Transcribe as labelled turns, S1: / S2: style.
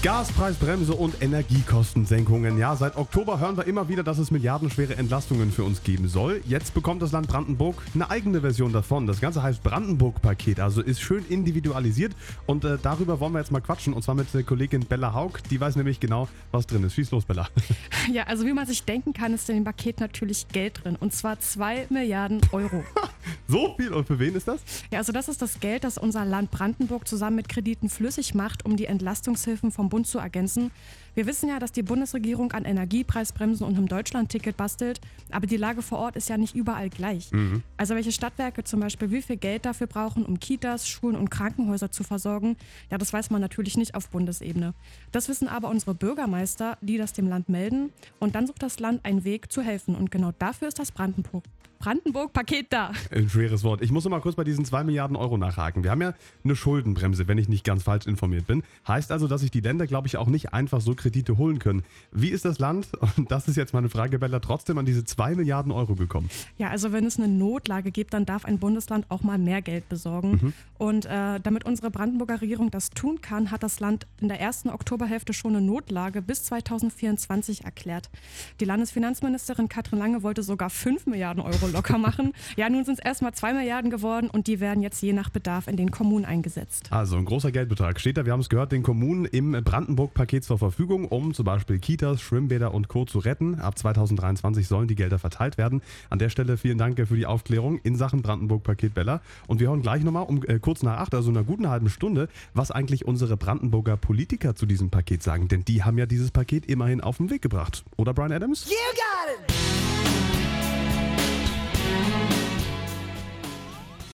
S1: Gaspreisbremse und Energiekostensenkungen. Ja, seit Oktober hören wir immer wieder, dass es milliardenschwere Entlastungen für uns geben soll. Jetzt bekommt das Land Brandenburg eine eigene Version davon. Das Ganze heißt Brandenburg-Paket, also ist schön individualisiert. Und darüber wollen wir jetzt mal quatschen. Und zwar mit Kollegin Bella Haug. Die weiß nämlich genau, was drin ist. Schieß los, Bella.
S2: Ja, also wie man sich denken kann, ist in dem Paket natürlich Geld drin. Und zwar 2 Milliarden Euro.
S1: So viel? Und für wen ist das?
S2: Ja, also das ist das Geld, das unser Land Brandenburg zusammen mit Krediten flüssig macht, um die Entlastungshilfen vom Bund zu ergänzen. Wir wissen ja, dass die Bundesregierung an Energiepreisbremsen und einem Deutschlandticket bastelt, aber die Lage vor Ort ist ja nicht überall gleich. Also welche Stadtwerke zum Beispiel wie viel Geld dafür brauchen, um Kitas, Schulen und Krankenhäuser zu versorgen, ja, das weiß man natürlich nicht auf Bundesebene. Das wissen aber unsere Bürgermeister, die das dem Land melden, und dann sucht das Land einen Weg zu helfen, und genau dafür ist das Brandenburg-Paket da.
S1: Ein schweres Wort. Ich muss noch mal kurz bei diesen 2 Milliarden Euro nachhaken. Wir haben ja eine Schuldenbremse, wenn ich nicht ganz falsch informiert bin. Heißt also, dass sich die Länder, glaube ich, auch nicht einfach so Kredite holen können. Wie ist das Land, und das ist jetzt meine Frage, Bella, trotzdem an diese 2 Milliarden Euro gekommen?
S2: Ja, also wenn es eine Notlage gibt, dann darf ein Bundesland auch mal mehr Geld besorgen. Und damit unsere Brandenburger Regierung das tun kann, hat das Land in der ersten Oktoberhälfte schon eine Notlage bis 2024 erklärt. Die Landesfinanzministerin Katrin Lange wollte sogar 5 Milliarden Euro locker machen. Ja, nun sind es erstmal 2 Milliarden geworden, und die werden jetzt je nach Bedarf in den Kommunen eingesetzt.
S1: Also ein großer Geldbetrag steht da, wir haben es gehört, den Kommunen im Brandenburg-Paket zur Verfügung, um zum Beispiel Kitas, Schwimmbäder und Co. zu retten. Ab 2023 sollen die Gelder verteilt werden. An der Stelle vielen Dank für die Aufklärung in Sachen Brandenburg-Paket, Bella. Und wir hören gleich nochmal um kurz nach 8, also einer guten halben Stunde, was eigentlich unsere Brandenburger Politiker zu diesem Paket sagen. Denn die haben ja dieses Paket immerhin auf den Weg gebracht. Oder, Bryan Adams?
S3: You got it!